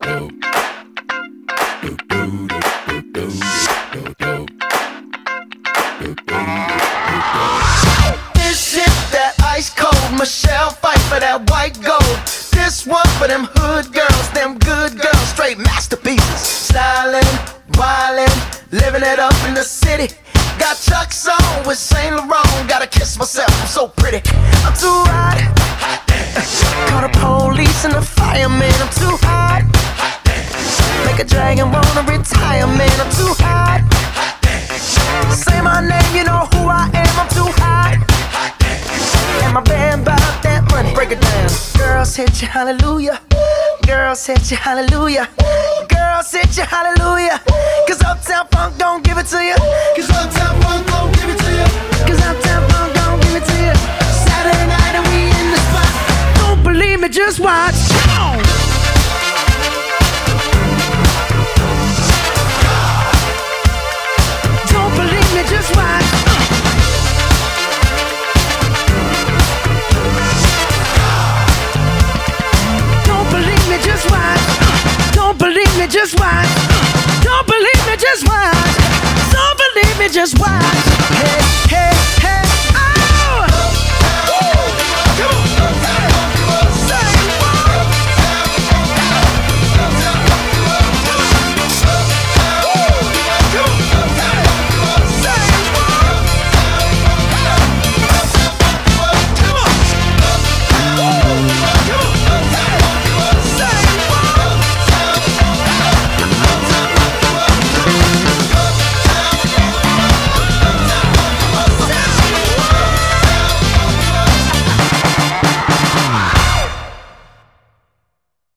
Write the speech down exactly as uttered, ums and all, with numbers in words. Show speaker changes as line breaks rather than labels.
This is that ice cold Michelle fight for that white gold. This one for them hood girls, them good girls, straight masterpieces. Stylin', wildin', living it up in the city. Got Chuck's on with Saint Laurent. Gotta kiss myself, I'm so pretty. I'm too hot. Call the police and the fireman. I'm too hot. Make a dragon wanna retire, man. I'm too hot. Say my name, you know who I am. I'm too hot. And my band bought that money. Break it down. Girls hit you, hallelujah. Girls hit you, hallelujah. Girls hit you, hallelujah. Cause Uptown Funk don't give it to you. Cause Uptown Funk don't give it to you. Cause Uptown Funk don't give it to you. Saturday night and we in the spot. Don't believe me, just watch.